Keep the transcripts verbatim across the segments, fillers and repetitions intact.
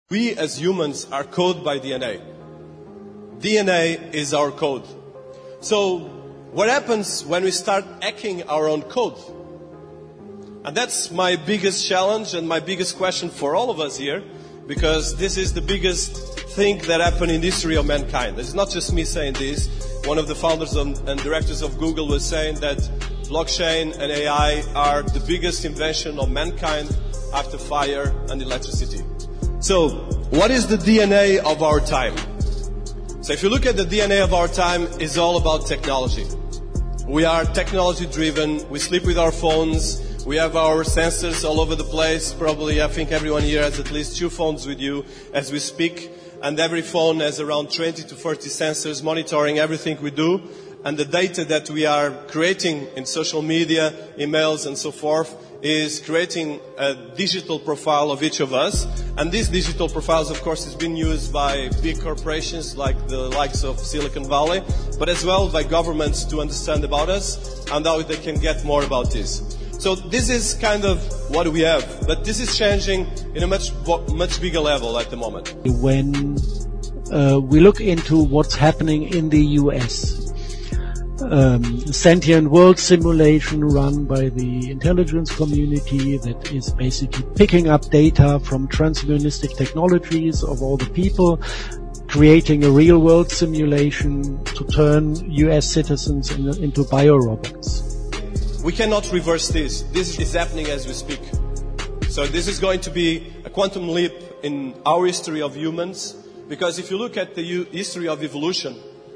We as humans are coded by D N A. D N A is our code. So what happens when we start hacking our own code? And that's my biggest challenge and my biggest question for all of us here, because this is the biggest thing that happened in the history of mankind. It's not just me saying this. One of the founders and directors of Google was saying that blockchain and A I are the biggest invention of mankind after fire and electricity. So, what is the D N A of our time? So if you look at the D N A of our time, it's all about technology. We are technology driven. We sleep with our phones. We have our sensors all over the place. Probably, I think everyone here has at least two phones with you as we speak. And every phone has around twenty to thirty sensors monitoring everything we do. And the data that we are creating in social media, emails and so forth is creating a digital profile of each of us. And these digital profiles, of course, is being used by big corporations like the likes of Silicon Valley, but as well by governments to understand about us and how they can get more about this. So this is kind of what we have, but this is changing in a much, much bigger level at the moment. When uh, we look into what's happening in the U S, Um, sentient world simulation run by the intelligence community that is basically picking up data from transhumanistic technologies of all the people, creating a real world simulation to turn U S citizens in, into biorobots. We cannot reverse this. This is happening as we speak. So this is going to be a quantum leap in our history of humans, because if you look at the history of evolution,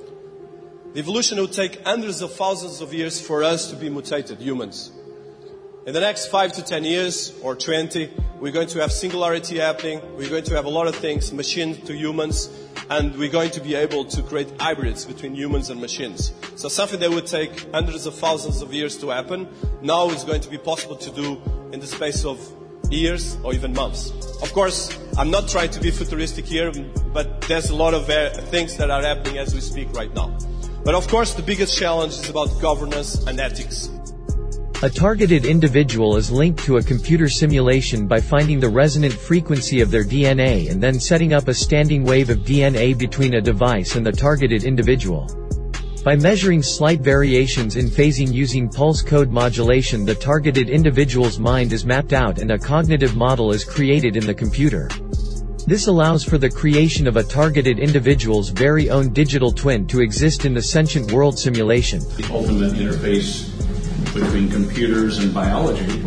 the evolution will take hundreds of thousands of years for us to be mutated, humans. In the next five to ten years, or twenty, we're going to have singularity happening. We're going to have a lot of things, machine to humans, and we're going to be able to create hybrids between humans and machines. So something that would take hundreds of thousands of years to happen, now is going to be possible to do in the space of years or even months. Of course, I'm not trying to be futuristic here, but there's a lot of things that are happening as we speak right now. But of course, the biggest challenge is about governance and ethics. A targeted individual is linked to a computer simulation by finding the resonant frequency of their D N A and then setting up a standing wave of D N A between a device and the targeted individual. By measuring slight variations in phasing using pulse code modulation, the targeted individual's mind is mapped out and a cognitive model is created in the computer. This allows for the creation of a targeted individual's very own digital twin to exist in the sentient world simulation. The ultimate interface between computers and biology.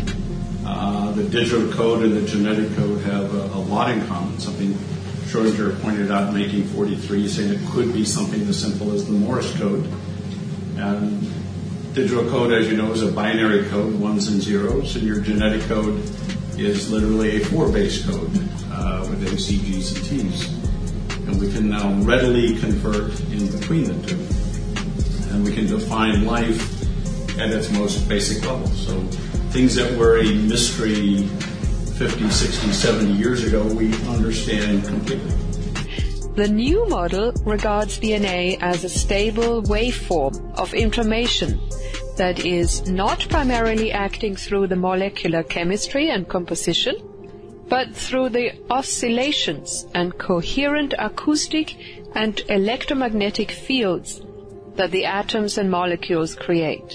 Uh, the digital code and the genetic code have a, a lot in common, something Schrödinger pointed out in nineteen forty-three, saying it could be something as simple as the Morse code. And digital code, as you know, is a binary code, ones and zeros, and your genetic code is literally a four-base code. Uh, with A C Gs and Ts. And we can now readily convert in between the two. And we can define life at its most basic level. So things that were a mystery fifty, sixty, seventy years ago, we understand completely. The new model regards D N A as a stable waveform of information that is not primarily acting through the molecular chemistry and composition, but through the oscillations and coherent acoustic and electromagnetic fields that the atoms and molecules create.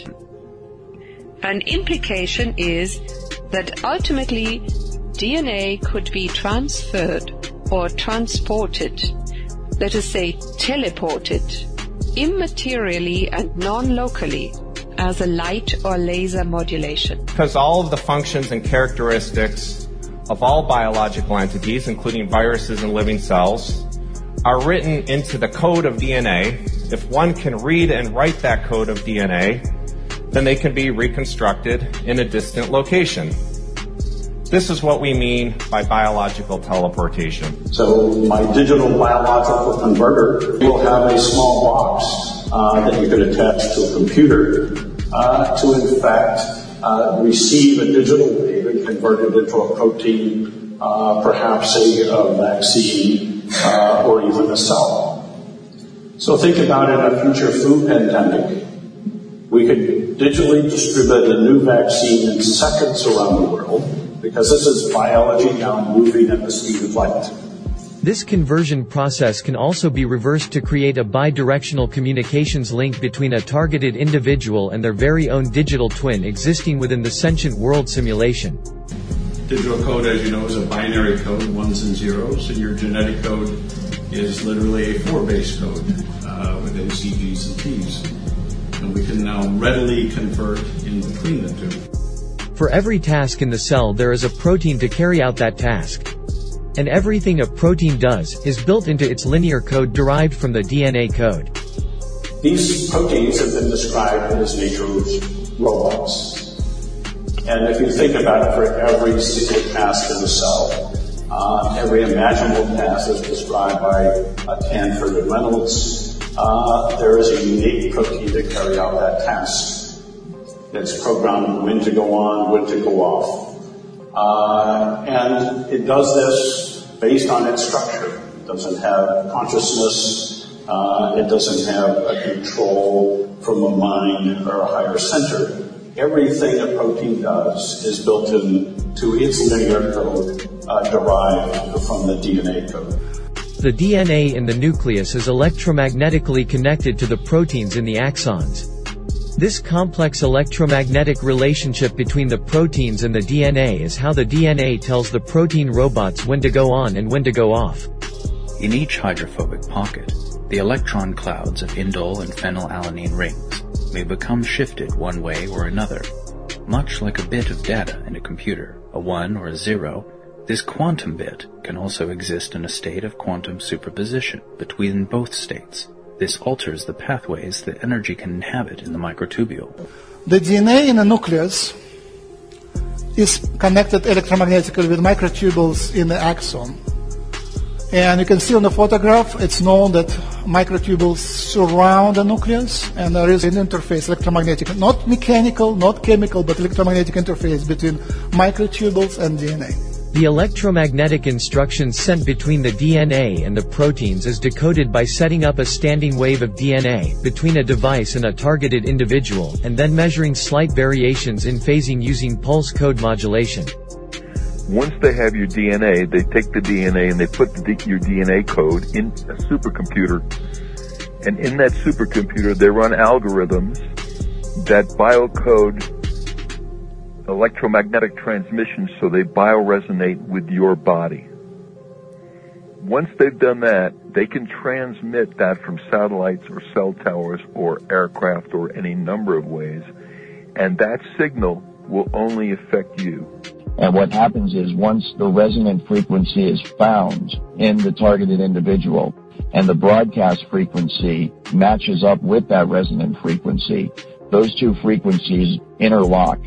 An implication is that ultimately D N A could be transferred or transported, let us say teleported, immaterially and non-locally as a light or laser modulation. Because all of the functions and characteristics of all biological entities, including viruses and living cells, are written into the code of D N A. If one can read and write that code of D N A, then they can be reconstructed in a distant location. This is what we mean by biological teleportation. So my digital biological converter will have a small box uh, that you can attach to a computer uh, to, in fact, uh, receive a digital wave and convert it into a protein, uh, perhaps a, a vaccine, uh, or even a cell. So think about in a future food pandemic. We could digitally distribute a new vaccine in seconds around the world, because this is biology now moving at the speed of light. This conversion process can also be reversed to create a bidirectional communications link between a targeted individual and their very own digital twin existing within the sentient world simulation. Digital code, as you know, is a binary code, ones and zeros, and your genetic code is literally a four-base code uh, with A C Gs and Ts. And we can now readily convert in between the two. For every task in the cell, there is a protein to carry out that task. And everything a protein does is built into its linear code derived from the D N A code. These proteins have been described as nature's robots. And if you think about it, for every single task in the cell, uh, every imaginable task is described by uh, Tanford and Reynolds. Uh, there is a unique protein to carry out that task. It's programmed when to go on, when to go off. Uh, and it does this based on its structure. It doesn't have consciousness. Uh, it doesn't have a control from a mind or a higher center. Everything a protein does is built into its linear code, uh, derived from the D N A code. The D N A in the nucleus is electromagnetically connected to the proteins in the axons. This complex electromagnetic relationship between the proteins and the D N A is how the D N A tells the protein robots when to go on and when to go off. In each hydrophobic pocket, the electron clouds of indole and phenylalanine rings may become shifted one way or another. Much like a bit of data in a computer, a one or a zero, this quantum bit can also exist in a state of quantum superposition between both states. This alters the pathways that energy can inhabit in the microtubule. The D N A in the nucleus is connected electromagnetically with microtubules in the axon. And you can see on the photograph, it's known that microtubules surround the nucleus, and there is an interface, electromagnetic, not mechanical, not chemical, but electromagnetic interface between microtubules and D N A. The electromagnetic instructions sent between the D N A and the proteins is decoded by setting up a standing wave of D N A between a device and a targeted individual, and then measuring slight variations in phasing using pulse code modulation. Once they have your D N A, they take the D N A and they put the, your D N A code in a supercomputer. And in that supercomputer, they run algorithms that biocode electromagnetic transmissions so they bioresonate with your body. Once they've done that, they can transmit that from satellites or cell towers or aircraft or any number of ways, and that signal will only affect you. And what happens is once the resonant frequency is found in the targeted individual and the broadcast frequency matches up with that resonant frequency, those two frequencies interlock.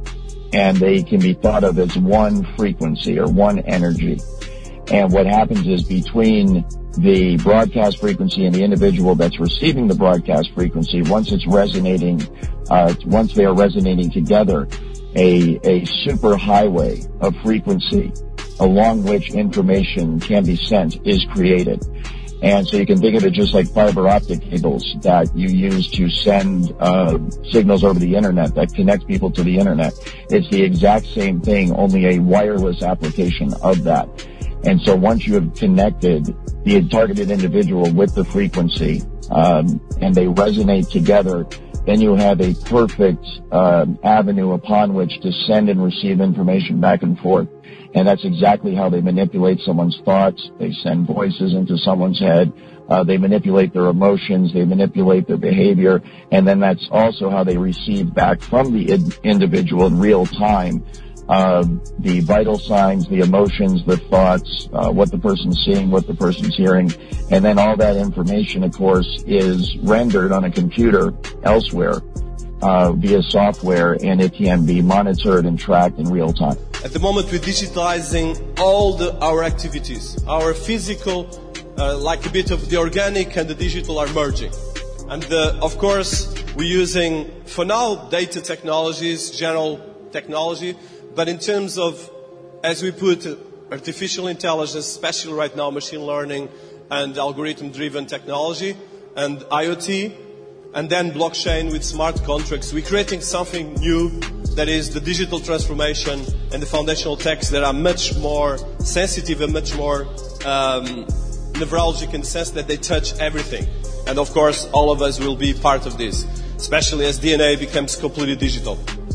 And they can be thought of as one frequency or one energy. And what happens is between the broadcast frequency and the individual that's receiving the broadcast frequency, once it's resonating, uh, once they are resonating together, a, a super highway of frequency along which information can be sent is created. And so you can think of it just like fiber optic cables that you use to send uh, signals over the internet that connect people to the internet. It's the exact same thing, only a wireless application of that. And so once you have connected the targeted individual with the frequency, um, and they resonate together, then you have a perfect uh, avenue upon which to send and receive information back and forth. And that's exactly how they manipulate someone's thoughts. They send voices into someone's head. Uh, they manipulate their emotions. They manipulate their behavior. And then that's also how they receive back from the id- individual in real time uh, the vital signs, the emotions, the thoughts, uh, what the person's seeing, what the person's hearing. And then all that information, of course, is rendered on a computer elsewhere uh, via software, and it can be monitored and tracked in real time. At the moment, we're digitalizing all the, our activities. Our physical, uh, like a bit of the organic and the digital are merging. And uh, of course, we're using, for now, data technologies, general technology. But in terms of, as we put uh, artificial intelligence, especially right now, machine learning and algorithm-driven technology and I O T, and then blockchain with smart contracts, we're creating something new that is the digital transformation and the foundational texts that are much more sensitive and much more um, neurologic in the sense that they touch everything. And of course, all of us will be part of this, especially as D N A becomes completely digital.